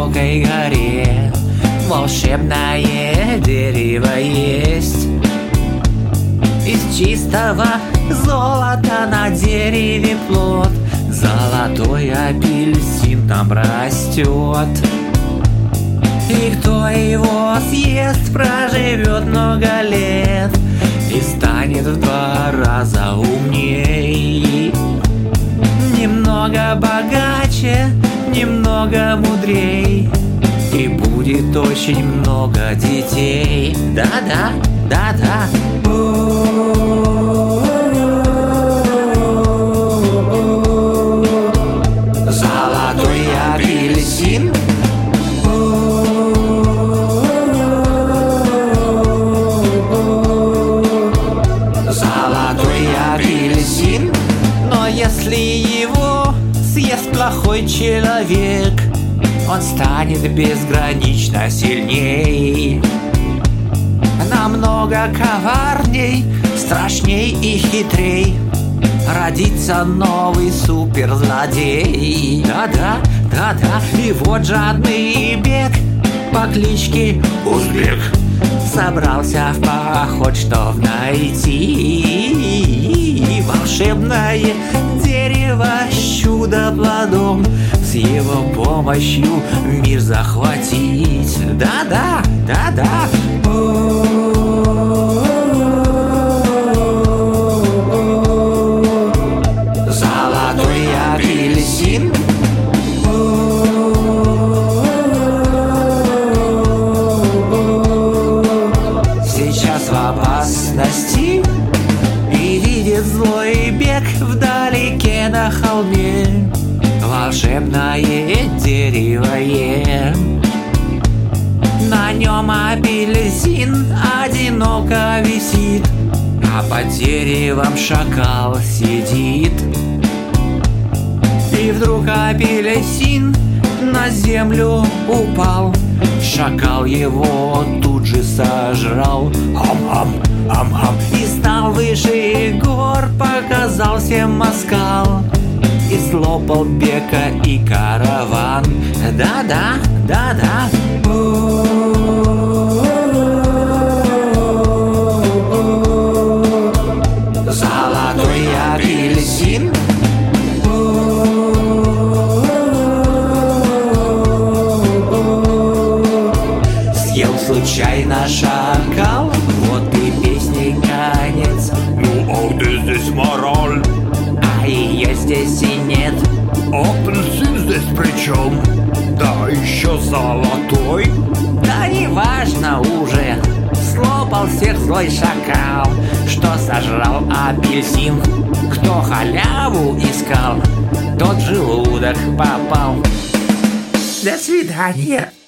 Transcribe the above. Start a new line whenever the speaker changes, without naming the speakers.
высокой горе волшебное дерево есть. Из чистого золота на дереве плод, золотой апельсин там растет. И кто его съест, проживет много лет и станет в 2 раза умней. Немного богаче, немного мудрей, и будет очень много детей. Да-да, да-да. Золотой апельсин. Золотой апельсин. Но если его съест плохой человек, он станет безгранично сильней, намного коварней, страшней и хитрей. Родится новый суперзлодей. Да-да, да-да. И вот жадный бег по кличке Узбек собрался в поход, чтоб найти волшебное дерево с чудо-плодом, с его помощью мир захватить. Да-да, да-да. Золотой апельсин. Сейчас в опасности и видит злой бег вдалеке на холме волшебное дерево. На нем апельсин одиноко висит, а под деревом шакал сидит. И вдруг апельсин на землю упал, шакал его тут же сожрал. Ам-ам, ам-ам. И стал выше гор, показался москал, и слопал бека и караван. Да-да, да-да. Золотой апельсин. Съел случайно шакал, вот и песни конец.
Ну а где здесь мораль?
А ее здесь и нет.
Апельсин здесь при чем? Да еще золотой.
Да неважно уже, слопал всех злой шакал, что сожрал апельсин. Кто халяву искал, тот в желудок попал. До свидания.